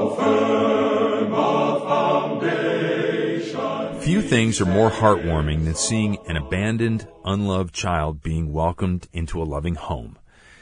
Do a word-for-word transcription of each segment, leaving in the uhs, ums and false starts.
Few things are more heartwarming than seeing an abandoned, unloved child being welcomed into a loving home.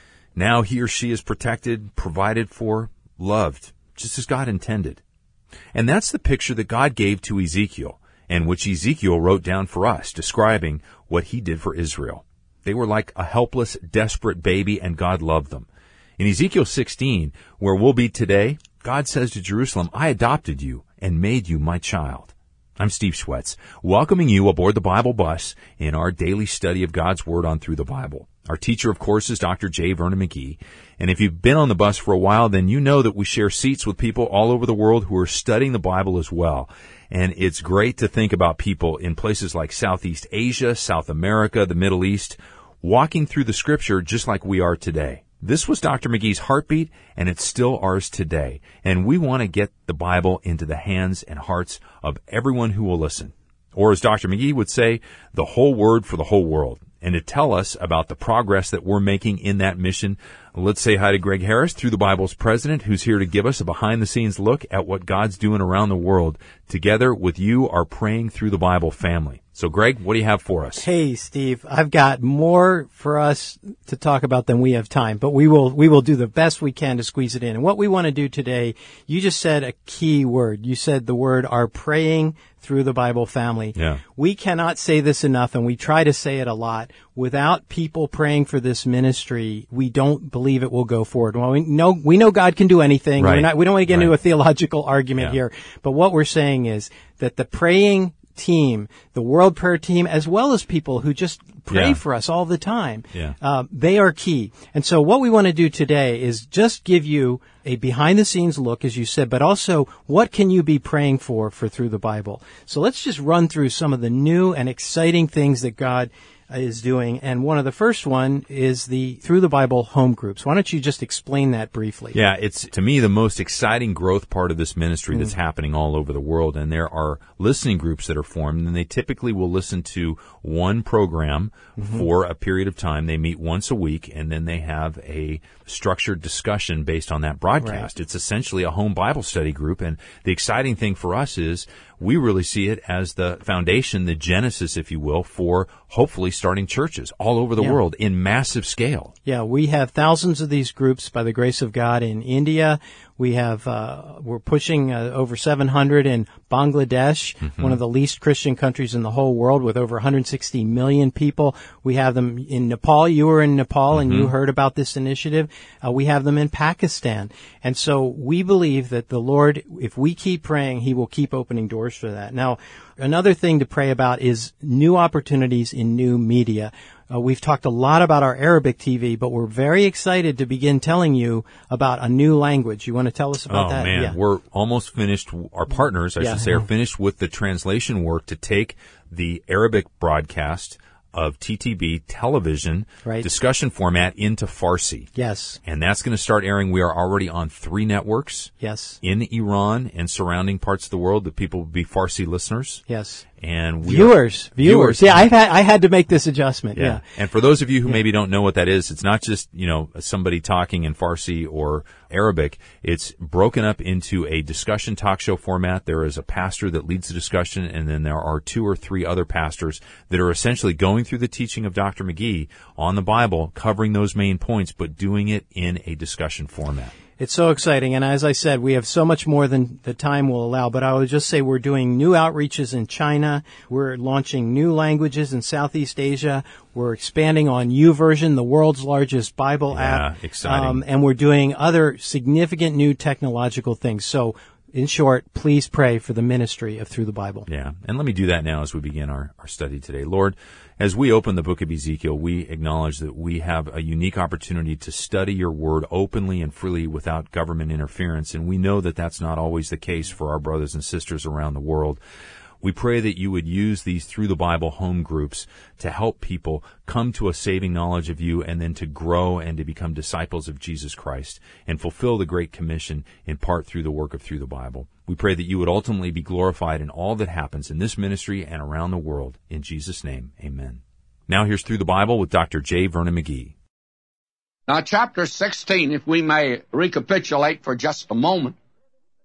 Now he or she is protected, provided for, loved, just as God intended. And that's the picture that God gave to Ezekiel, and which Ezekiel wrote down for us, describing what he did for Israel. They were like a helpless, desperate baby, and God loved them. In Ezekiel sixteen, where we'll be today, God says to Jerusalem, I adopted you and made you my child. I'm Steve Schwetz, welcoming you aboard the Bible bus in our daily study of God's Word on Through the Bible. Our teacher, of course, is Doctor J. Vernon McGee. And if you've been on the bus for a while, then you know that we share seats with people all over the world who are studying the Bible as well. And it's great to think about people in places like Southeast Asia, South America, the Middle East, walking through the Scripture just like we are today. This was Doctor McGee's heartbeat, and it's still ours today. And we want to get the Bible into the hands and hearts of everyone who will listen. Or as Doctor McGee would say, the whole Word for the whole world. And to tell us about the progress that we're making in that mission, let's say hi to Greg Harris, Through the Bible's president, who's here to give us a behind-the-scenes look at what God's doing around the world. Together with you, our Praying Through the Bible family. So, Greg, what do you have for us? Hey, Steve, I've got more for us to talk about than we have time, but we will we will do the best we can to squeeze it in. And what we want to do today, you just said a key word. You said the word our Praying Through the Bible family. Yeah. We cannot say this enough, and we try to say it a lot. Without people praying for this ministry, we don't believe it will go forward. Well, we know we know God can do anything. Right. We're not, we don't want to get right. into a theological argument yeah. here, but what we're saying is that the praying team, the World Prayer Team, as well as people who just pray yeah. for us all the time, yeah. uh, they are key. And so what we want to do today is just give you a behind-the-scenes look, as you said, but also what can you be praying for for Through the Bible. So let's just run through some of the new and exciting things that God is doing. And one of the first one is the Through the Bible home groups. Why don't you just explain that briefly? Yeah, it's, to me, the most exciting growth part of this ministry that's Mm. happening all over the world. And there are listening groups that are formed, and they typically will listen to one program mm-hmm. for a period of time. They meet once a week, and then they have a structured discussion based on that broadcast. Right. It's essentially a home Bible study group, and the exciting thing for us is we really see it as the foundation, the genesis, if you will, for hopefully starting churches all over the yeah. world in massive scale. Yeah, we have thousands of these groups by the grace of God in India. We have, uh, we're pushing uh, over seven hundred in Bangladesh, mm-hmm. one of the least Christian countries in the whole world with over one hundred sixty million people. We have them in Nepal. You were in Nepal mm-hmm. and you heard about this initiative. Uh, we have them in Pakistan. And so we believe that the Lord, if we keep praying, He will keep opening doors for that. Now, another thing to pray about is new opportunities in new media. Uh, we've talked a lot about our Arabic T V, but we're very excited to begin telling you about a new language. You want to tell us about oh, that? Oh, man. Yeah. We're almost finished. Our partners, I yeah. should say, are finished with the translation work to take the Arabic broadcast of T T B television right. discussion format into Farsi. Yes. And that's going to start airing. We are already on three networks. Yes. In Iran and surrounding parts of the world that people will be Farsi listeners. Yes. And we viewers, are, viewers. viewers. Yeah, I had I had to make this adjustment. Yeah. yeah. And for those of you who yeah. maybe don't know what that is, it's not just, you know, somebody talking in Farsi or Arabic. It's broken up into a discussion talk show format. There is a pastor that leads the discussion, and then there are two or three other pastors that are essentially going through the teaching of Doctor McGee on the Bible, covering those main points, but doing it in a discussion format. It's so exciting, and as I said, we have so much more than the time will allow, but I would just say we're doing new outreaches in China, we're launching new languages in Southeast Asia, we're expanding on YouVersion, the world's largest Bible yeah, app, exciting. Um, and we're doing other significant new technological things. So, in short, please pray for the ministry of Through the Bible. Yeah, and let me do that now as we begin our, our study today. Lord, as we open the book of Ezekiel, we acknowledge that we have a unique opportunity to study your word openly and freely without government interference, and we know that that's not always the case for our brothers and sisters around the world. We pray that you would use these Through the Bible home groups to help people come to a saving knowledge of you and then to grow and to become disciples of Jesus Christ and fulfill the Great Commission in part through the work of Through the Bible. We pray that you would ultimately be glorified in all that happens in this ministry and around the world. In Jesus' name, amen. Now here's Through the Bible with Doctor J. Vernon McGee. Now, chapter sixteen, if we may recapitulate for just a moment,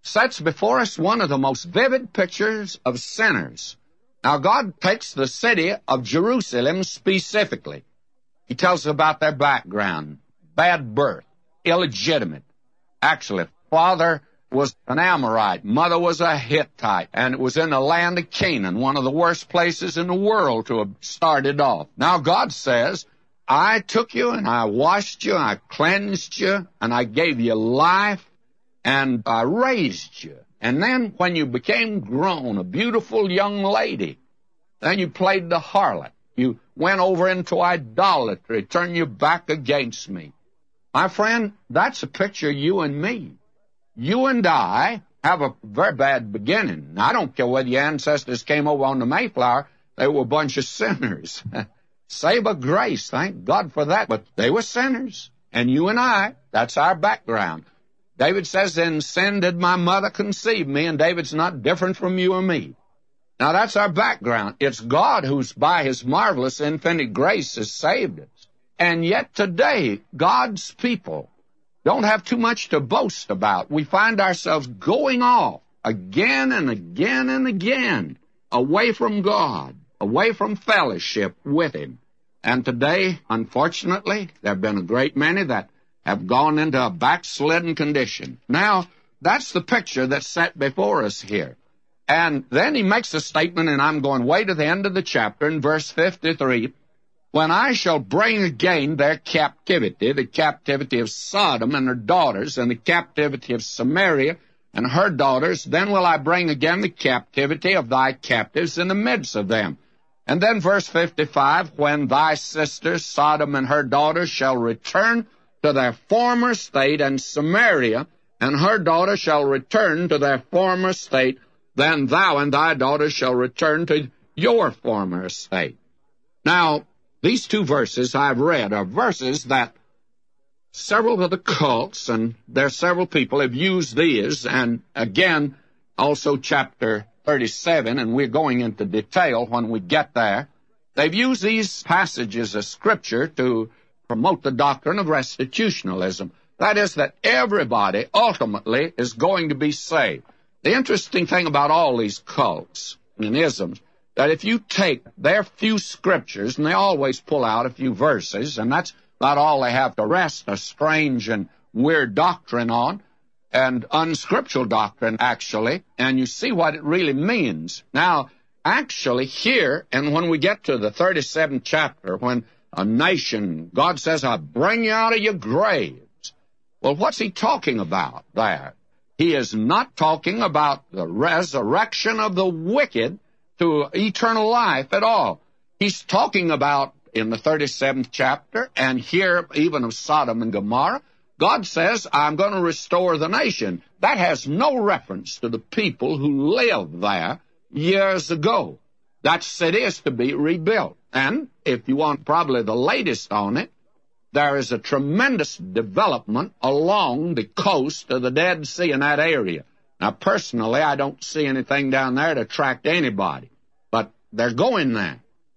sets before us one of the most vivid pictures of sinners. Now, God takes the city of Jerusalem specifically. He tells us about their background, bad birth, illegitimate. Actually, father was an Amorite, mother was a Hittite, and it was in the land of Canaan, one of the worst places in the world to have started off. Now, God says, I took you and I washed you, I cleansed you, and I gave you life, and I raised you. And then when you became grown, a beautiful young lady, then you played the harlot. You went over into idolatry, turned your back against me. My friend, that's a picture of you and me. You and I have a very bad beginning. Now, I don't care whether your ancestors came over on the Mayflower. They were a bunch of sinners. Saved by grace, thank God for that. But they were sinners. And you and I, that's our background. David says, in sin did my mother conceive me, and David's not different from you or me. Now, that's our background. It's God who's, by his marvelous infinite grace, has saved us. And yet today, God's people don't have too much to boast about. We find ourselves going off again and again and again, away from God, away from fellowship with him. And today, unfortunately, there have been a great many that have gone into a backslidden condition. Now, that's the picture that's set before us here. And then he makes a statement, and I'm going way to the end of the chapter, in verse fifty-three, when I shall bring again their captivity, the captivity of Sodom and her daughters, and the captivity of Samaria and her daughters, then will I bring again the captivity of thy captives in the midst of them. And then verse fifty-five, when thy sisters, Sodom and her daughters, shall return to their former state, and Samaria and her daughters shall return to their former state, then thou and thy daughters shall return to your former state. Now, these two verses I've read are verses that several of the cults, and there are several people have used these, and again, also chapter thirty-seven, and we're going into detail when we get there. They've used these passages of Scripture to promote the doctrine of restitutionalism. That is, that everybody ultimately is going to be saved. The interesting thing about all these cults and isms, that if you take their few scriptures, and they always pull out a few verses, and that's about all they have to rest a strange and weird doctrine on, and unscriptural doctrine, actually, and you see what it really means. Now, actually, here, and when we get to the thirty-seventh chapter, when a nation, God says, I bring you out of your graves. Well, what's he talking about there? He is not talking about the resurrection of the wicked to eternal life at all. He's talking about, in the thirty-seventh chapter, and here even of Sodom and Gomorrah, God says, I'm going to restore the nation. That has no reference to the people who lived there years ago. That city is to be rebuilt. And if you want probably the latest on it, there is a tremendous development along the coast of the Dead Sea in that area. Now, personally, I don't see anything down there to attract anybody, but they're going there.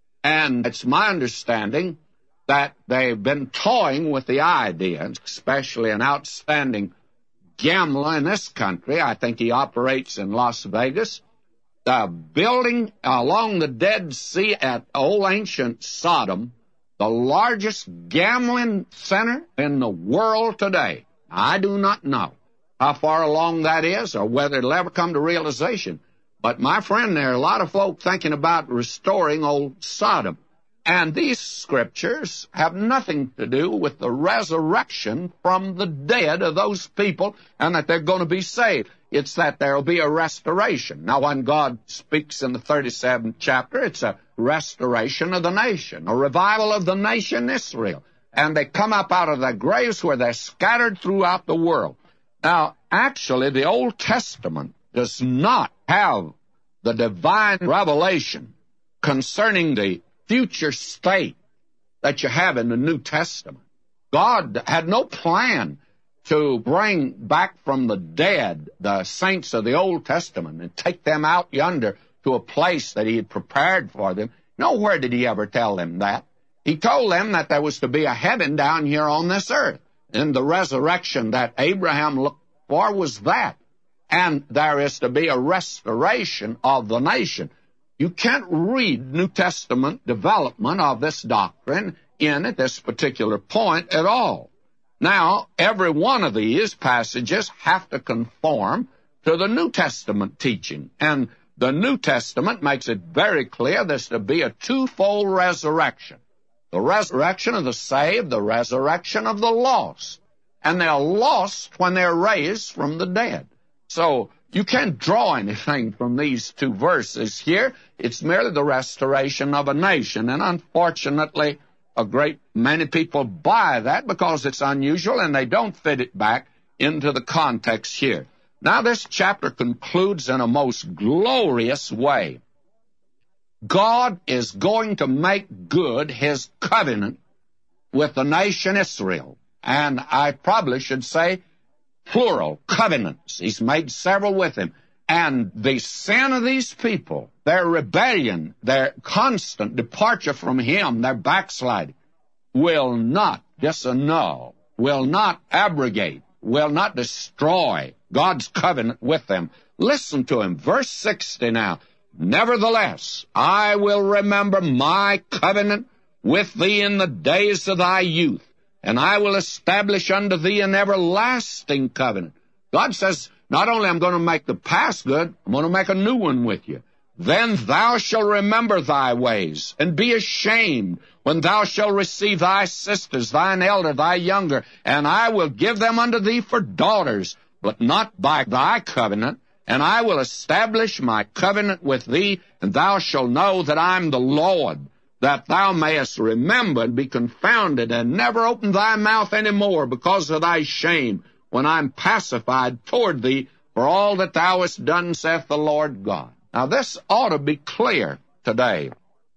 And it's my understanding that they've been toying with the idea, especially an outstanding gambler in this country, I think he operates in Las Vegas, the building along the Dead Sea at old ancient Sodom, the largest gambling center in the world today. I do not know how far along that is or whether it'll ever come to realization. But, my friend, there are a lot of folk thinking about restoring old Sodom. And these scriptures have nothing to do with the resurrection from the dead of those people and that they're going to be saved. It's that there will be a restoration. Now, when God speaks in the thirty-seventh chapter, it's a restoration of the nation, a revival of the nation Israel. And they come up out of their graves where they're scattered throughout the world. Now, actually, the Old Testament does not have the divine revelation concerning the future state that you have in the New Testament. God had no plan to bring back from the dead the saints of the Old Testament and take them out yonder to a place that he had prepared for them. Nowhere did he ever tell them that. He told them that there was to be a heaven down here on this earth. And the resurrection that Abraham looked for was that. and there is to be a restoration of the nation. You can't read New Testament development of this doctrine in at this particular point at all. Now, every one of these passages have to conform to the New Testament teaching, and the New Testament makes it very clear there's to be a twofold resurrection. The resurrection of the saved, the resurrection of the lost. And they're lost when they're raised from the dead. So you can't draw anything from these two verses here. It's merely the restoration of a nation. And unfortunately, a great many people buy that because it's unusual and they don't fit it back into the context here. Now this chapter concludes in a most glorious way. God is going to make good his covenant with the nation Israel. And I probably should say plural, covenants. He's made several with him. And the sin of these people, their rebellion, their constant departure from him, their backsliding, will not disannul, will not abrogate, will not destroy God's covenant with them. Listen to him. Verse sixty now. Nevertheless, I will remember my covenant with thee in the days of thy youth, and I will establish unto thee an everlasting covenant. God says, not only I'm going to make the past good, I'm going to make a new one with you. Then thou shalt remember thy ways, and be ashamed when thou shalt receive thy sisters, thine elder, thy younger, and I will give them unto thee for daughters, but not by thy covenant. And I will establish my covenant with thee, and thou shalt know that I'm the Lord, that thou mayest remember and be confounded, and never open thy mouth any more because of thy shame, when I'm pacified toward thee for all that thou hast done, saith the Lord God. Now this ought to be clear today.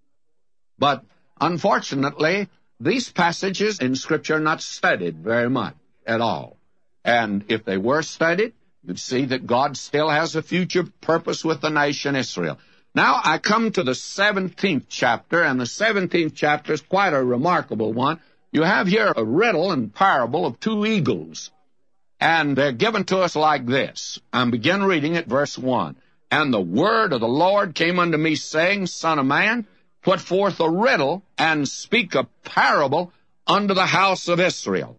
But unfortunately, these passages in Scripture are not studied very much at all. And if they were studied, you'd see that God still has a future purpose with the nation Israel. Now I come to the seventeenth chapter, and the seventeenth chapter is quite a remarkable one. You have here a riddle and parable of two eagles, and they're given to us like this. I begin reading at verse one. And the word of the Lord came unto me, saying, Son of man, put forth a riddle, and speak a parable unto the house of Israel.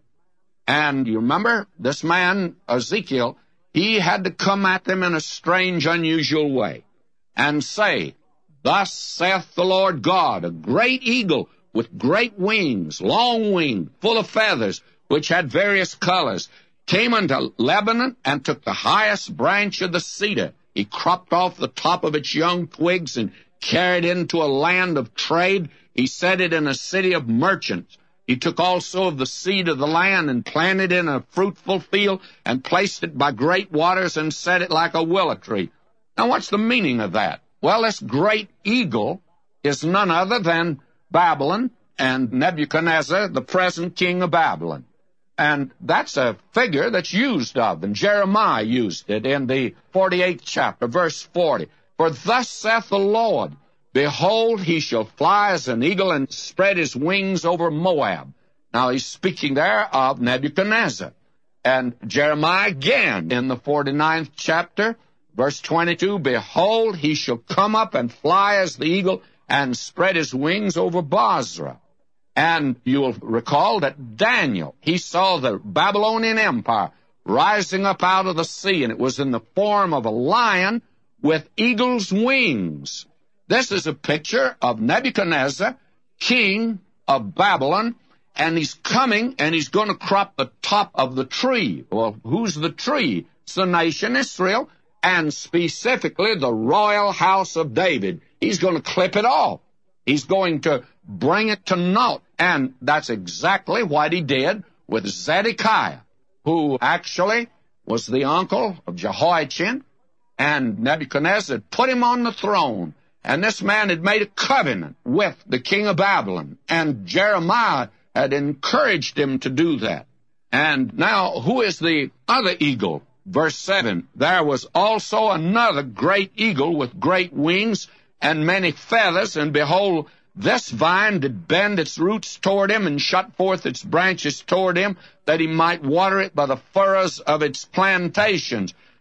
And you remember, this man, Ezekiel, he had to come at them in a strange, unusual way and say, Thus saith the Lord God, a great eagle with great wings, long-winged, full of feathers, which had various colors, came unto Lebanon and took the highest branch of the cedar. He cropped off the top of its young twigs and carried it into a land of trade. He set it in a city of merchants. He took also of the seed of the land and planted it in a fruitful field and placed it by great waters and set it like a willow tree. Now, what's the meaning of that? Well, this great eagle is none other than Babylon and Nebuchadnezzar, the present king of Babylon. And that's a figure that's used of, and Jeremiah used it in the forty-eighth chapter, verse forty. For thus saith the Lord, Behold, he shall fly as an eagle and spread his wings over Moab. Now, he's speaking there of Nebuchadnezzar. And Jeremiah again in the forty-ninth chapter, verse twenty-two, Behold, he shall come up and fly as the eagle and spread his wings over Bozrah. And you'll recall that Daniel, he saw the Babylonian Empire rising up out of the sea, and it was in the form of a lion with eagle's wings. This is a picture of Nebuchadnezzar, king of Babylon, and he's coming, and he's going to crop the top of the tree. Well, who's the tree? It's the nation Israel, and specifically the royal house of David. He's going to clip it off. He's going to bring it to naught. And that's exactly what he did with Zedekiah, who actually was the uncle of Jehoiachin, and Nebuchadnezzar put him on the throne. And this man had made a covenant with the king of Babylon, and Jeremiah had encouraged him to do that. And now, who is the other eagle? Verse seven, There was also another great eagle with great wings and many feathers, and behold, this vine did bend its roots toward him and shut forth its branches toward him, that he might water it by the furrows of its plantations.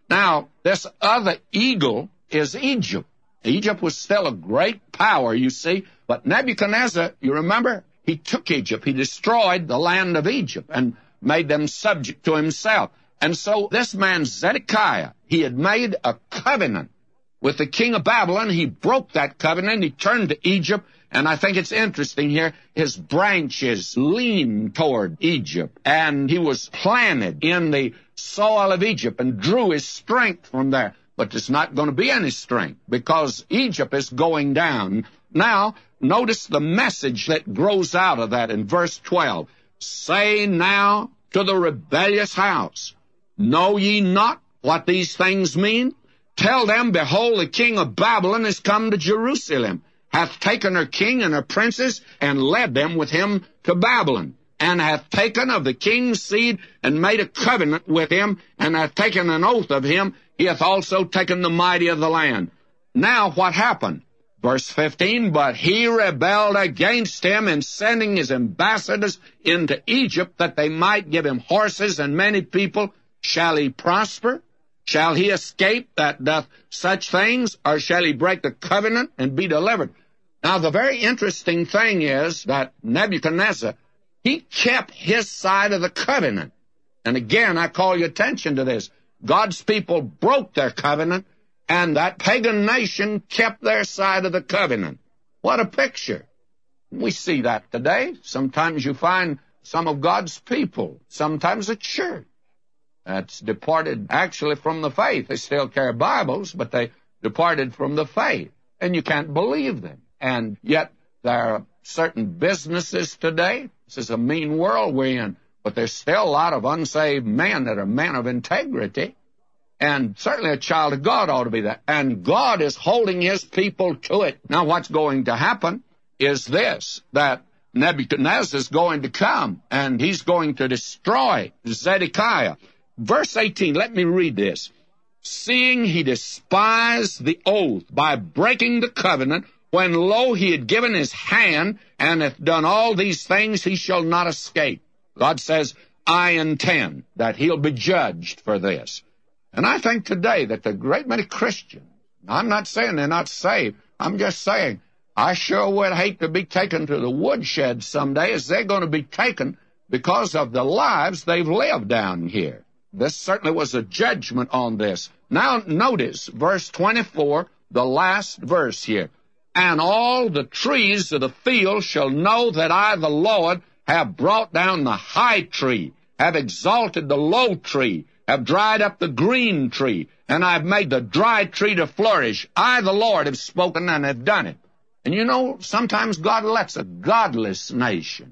Now, this other eagle is Egypt. Egypt was still a great power, you see, but Nebuchadnezzar, you remember, he took Egypt. He destroyed the land of Egypt and made them subject to himself. And so this man Zedekiah, he had made a covenant with the king of Babylon. He broke that covenant. He turned to Egypt. And I think it's interesting here, his branches leaned toward Egypt. And he was planted in the soil of Egypt and drew his strength from there. But there's not going to be any strength because Egypt is going down. Now, notice the message that grows out of that in verse twelve. Say now to the rebellious house, know ye not what these things mean? Tell them, behold, the king of Babylon is come to Jerusalem, hath taken her king and her princes, and led them with him to Babylon, and hath taken of the king's seed, and made a covenant with him, and hath taken an oath of him. He hath also taken the mighty of the land. Now what happened? Verse fifteen, but he rebelled against him in sending his ambassadors into Egypt, that they might give him horses and many people. Shall he prosper? Shall he escape that doth such things, or shall he break the covenant and be delivered? Now, the very interesting thing is that Nebuchadnezzar, he kept his side of the covenant. And again, I call your attention to this. God's people broke their covenant, and that pagan nation kept their side of the covenant. What a picture. We see that today. Sometimes you find some of God's people, sometimes a church, that's departed actually from the faith. They still carry Bibles, but they departed from the faith. And you can't believe them. And yet there are certain businesses today. This is a mean world we're in. But there's still a lot of unsaved men that are men of integrity. And certainly a child of God ought to be that. And God is holding his people to it. Now what's going to happen is this, that Nebuchadnezzar is going to come, and he's going to destroy Zedekiah. Verse eighteen, let me read this. Seeing he despised the oath by breaking the covenant, when, lo, he had given his hand, and hath done all these things, he shall not escape. God says, I intend that he'll be judged for this. And I think today that the great many Christians, I'm not saying they're not saved, I'm just saying, I sure would hate to be taken to the woodshed someday, as they're going to be taken because of the lives they've lived down here. This certainly was a judgment on this. Now notice verse twenty-four, the last verse here. And all the trees of the field shall know that I, the Lord, have brought down the high tree, have exalted the low tree, have dried up the green tree, and I have made the dry tree to flourish. I, the Lord, have spoken and have done it. And you know, sometimes God lets a godless nation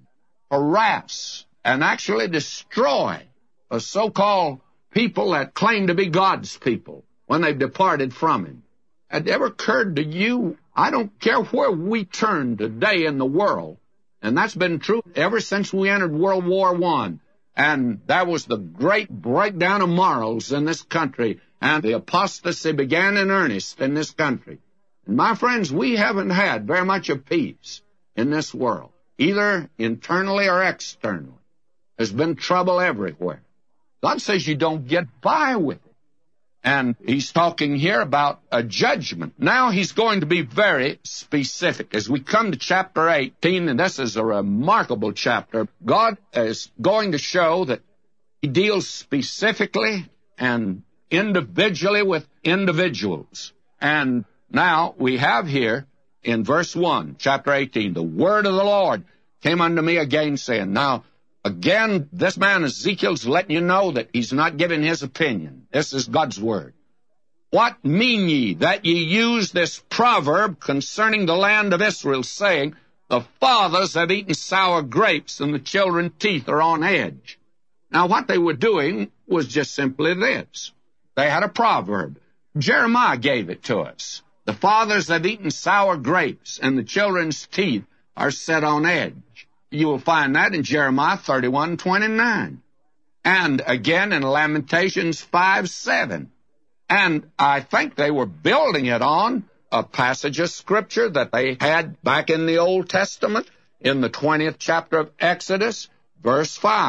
harass and actually destroy a so-called people that claim to be God's people when they've departed from him. Had it ever occurred to you, I don't care where we turn today in the world, and that's been true ever since we entered World War One, and that was the great breakdown of morals in this country, and the apostasy began in earnest in this country. And my friends, we haven't had very much of peace in this world, either internally or externally. There's been trouble everywhere. God says you don't get by with it. And he's talking here about a judgment. Now he's going to be very specific. As we come to chapter eighteen, and this is a remarkable chapter, God is going to show that he deals specifically and individually with individuals. And now we have here in verse one, chapter eighteen, the word of the Lord came unto me again, saying, now, again, this man Ezekiel's letting you know that he's not giving his opinion. This is God's word. What mean ye that ye use this proverb concerning the land of Israel, saying, the fathers have eaten sour grapes and the children's teeth are on edge? Now, what they were doing was just simply this. They had a proverb. Jeremiah gave it to us. The fathers have eaten sour grapes and the children's teeth are set on edge. You will find that in Jeremiah thirty-one twenty-nine. And again in Lamentations five seven. And I think they were building it on a passage of Scripture that they had back in the Old Testament, in the twentieth chapter of Exodus, verse five.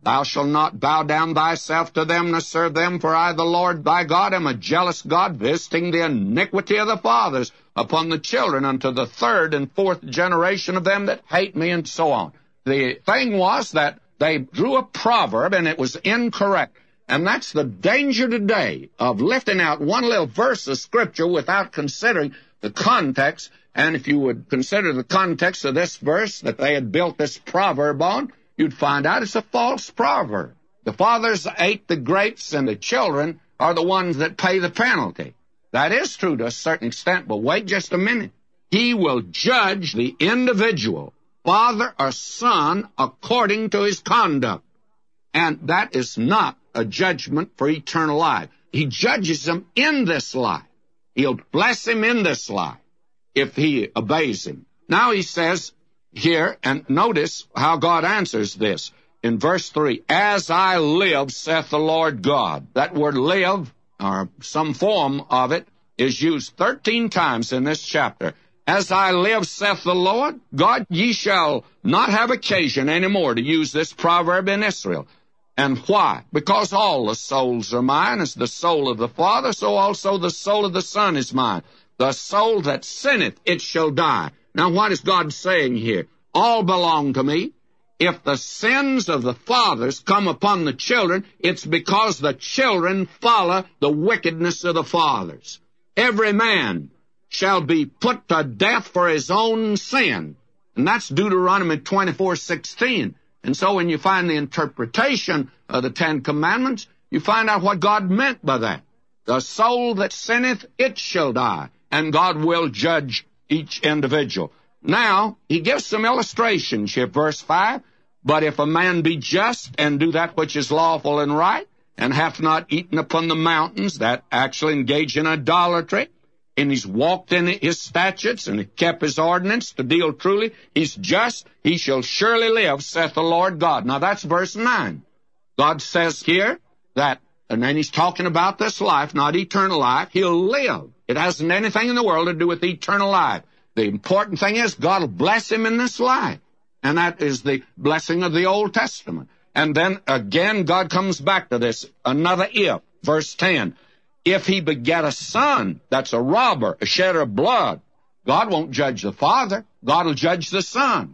Thou shalt not bow down thyself to them, nor serve them, for I, the Lord thy God, am a jealous God, visiting the iniquity of the fathers upon the children unto the third and fourth generation of them that hate me, and so on. The thing was that they drew a proverb, and it was incorrect. And that's the danger today of lifting out one little verse of Scripture without considering the context. And if you would consider the context of this verse that they had built this proverb on, you'd find out it's a false proverb. The fathers ate the grapes, and the children are the ones that pay the penalty. That is true to a certain extent, but wait just a minute. He will judge the individual, father or son, according to his conduct. And that is not a judgment for eternal life. He judges him in this life. He'll bless him in this life if he obeys him. Now he says here, and notice how God answers this. In verse three, as I live, saith the Lord God. That word live, or some form of it, is used thirteen times in this chapter. As I live, saith the Lord God, ye shall not have occasion any more to use this proverb in Israel. And why? Because all the souls are mine. As the soul of the Father, so also the soul of the Son is mine. The soul that sinneth, it shall die. Now, what is God saying here? All belong to me. If the sins of the fathers come upon the children, it's because the children follow the wickedness of the fathers. Every man shall be put to death for his own sin. And that's Deuteronomy twenty-four sixteen. And so when you find the interpretation of the Ten Commandments, you find out what God meant by that. The soul that sinneth, it shall die. And God will judge each individual. Now, he gives some illustrations here, verse five. But if a man be just and do that which is lawful and right, and hath not eaten upon the mountains, that actually engage in idolatry, and he's walked in his statutes, and he kept his ordinance to deal truly, he's just, he shall surely live, saith the Lord God. Now that's verse nine. God says here that, and then he's talking about this life, not eternal life, he'll live. It hasn't anything in the world to do with eternal life. The important thing is God will bless him in this life. And that is the blessing of the Old Testament. And then again, God comes back to this, another if, verse ten. If he beget a son that's a robber, a shedder of blood, God won't judge the father. God will judge the son.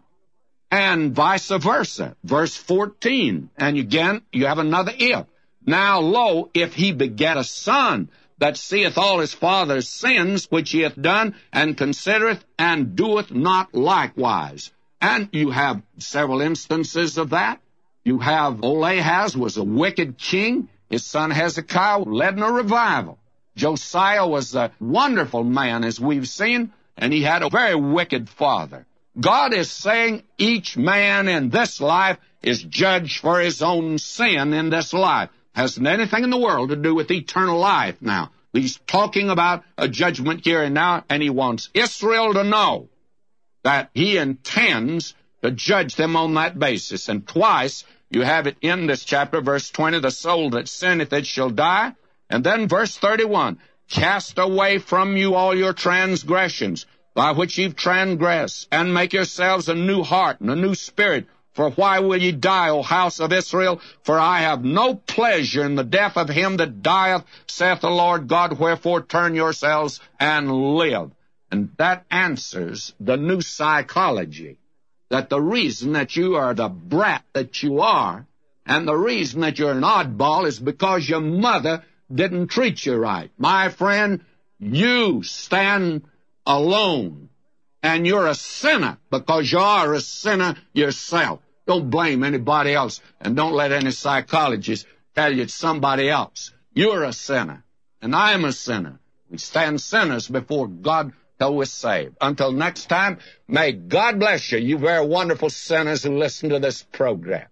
And vice versa. Verse fourteen. And again, you have another if. Now, lo, if he beget a son that seeth all his father's sins, which he hath done, and considereth, and doeth not likewise. And you have several instances of that. You have old Ahaz was a wicked king. His son Hezekiah led in a revival. Josiah was a wonderful man, as we've seen, and he had a very wicked father. God is saying each man in this life is judged for his own sin in this life. Hasn't anything in the world to do with eternal life now. He's talking about a judgment here and now, and he wants Israel to know that he intends to judge them on that basis. And twice you have it in this chapter, verse twenty, the soul that sinneth, it shall die. And then verse thirty-one, cast away from you all your transgressions, by which you've transgressed, and make yourselves a new heart and a new spirit. For why will ye die, O house of Israel? For I have no pleasure in the death of him that dieth, saith the Lord God. Wherefore turn yourselves and live. And that answers the new psychology, that the reason that you are the brat that you are, and the reason that you're an oddball is because your mother didn't treat you right. My friend, you stand alone. And you're a sinner because you are a sinner yourself. Don't blame anybody else, and don't let any psychologist tell you it's somebody else. You're a sinner, and I am a sinner. We stand sinners before God till we're saved. Until next time, may God bless you, you very wonderful sinners who listen to this program.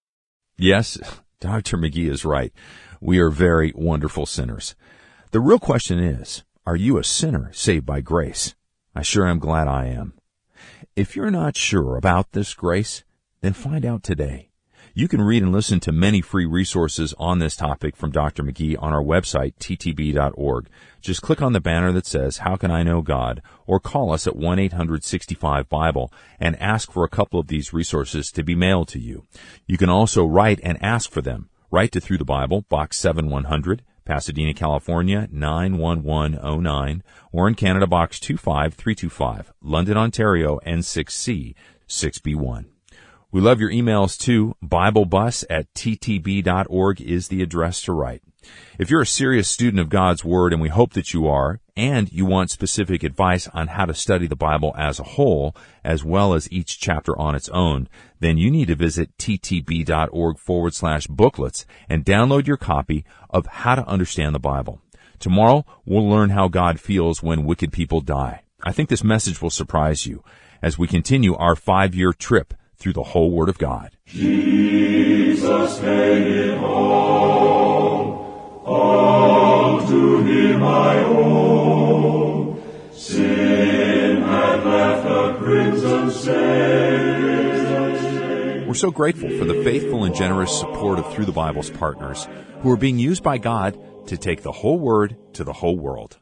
Yes, Doctor McGee is right. We are very wonderful sinners. The real question is, are you a sinner saved by grace? I sure am glad I am. If you're not sure about this grace, then find out today. You can read and listen to many free resources on this topic from Doctor McGee on our website, t t b dot org. Just click on the banner that says, How Can I Know God? Or call us at one eight hundred sixty-five Bible and ask for a couple of these resources to be mailed to you. You can also write and ask for them. Write to Through the Bible, Box seven one hundred, Pasadena, California, nine one one oh nine, or in Canada, Box two five three two five, London, Ontario, N six C six B one. We love your emails too. BibleBus at t t b dot org is the address to write. If you're a serious student of God's Word, and we hope that you are, and you want specific advice on how to study the Bible as a whole, as well as each chapter on its own, then you need to visit t t b dot org forward slash booklets and download your copy of How to Understand the Bible. Tomorrow, we'll learn how God feels when wicked people die. I think this message will surprise you as we continue our five-year trip through the whole Word of God. Jesus made it all, all to Him I owe. Sin had left a crimson stain. We're so grateful for the faithful and generous support of Through the Bible's partners, who are being used by God to take the whole Word to the whole world.